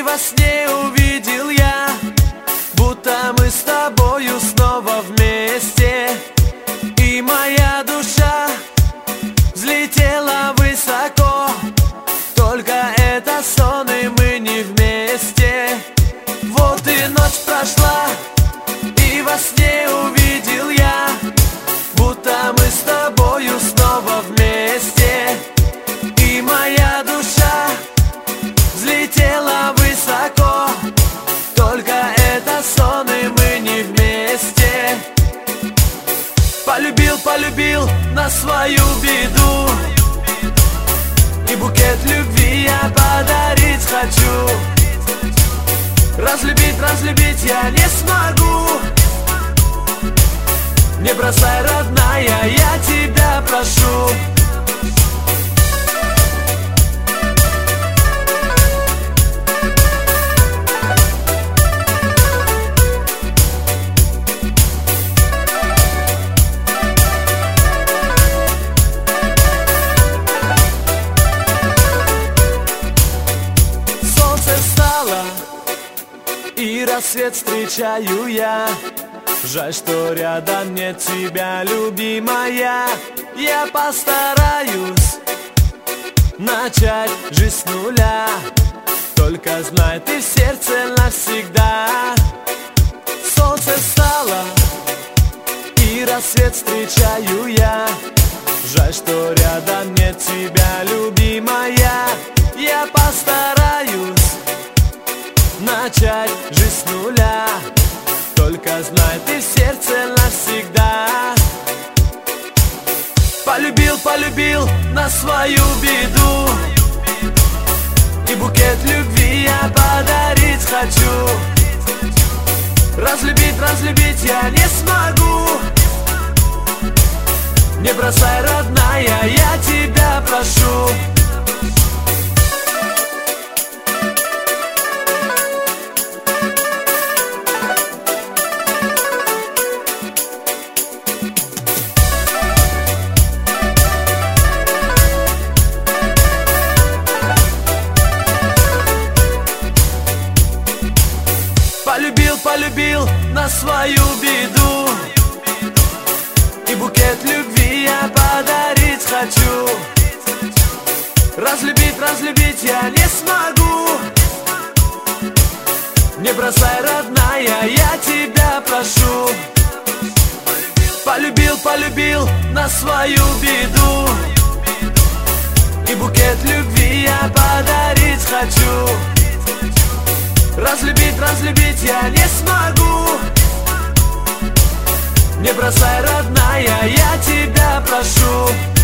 во сне увидел я, будто мы с тобою снова вместе. И моя душа взлетела высоко, только это сон, и мы не вместе. Вот и ночь прошла, и во сне увидел я, будто мы с тобою снова вместе. И моя душа взлетела высоко, только это сон, и мы не вместе. Полюбил, полюбил на свою беду, и букет любви я подарить хочу. Разлюбить, разлюбить я не смогу. Не бросай, родная, я тебя прошу. И рассвет встречаю я. Жаль, что рядом нет тебя, любимая. Я постараюсь начать жизнь с нуля, только знай, ты в сердце навсегда. Солнце встало, и рассвет встречаю я. Жаль, что рядом нет тебя, любимая. Я постараюсь начать жизнь с нуля, только знай, ты в сердце навсегда. Полюбил, полюбил на свою беду, и букет любви я подарить хочу. Разлюбить, разлюбить я не смогу. Не бросай, родная, я тебя прошу. Полюбил, полюбил на свою беду, и букет любви я подарить хочу. Разлюбить, разлюбить я не смогу. Не бросай, родная, я тебя прошу. Полюбил, полюбил на свою беду, и букет любви я подарить хочу. Разлюбить, разлюбить я не смогу. Не бросай, родная, я тебя прошу.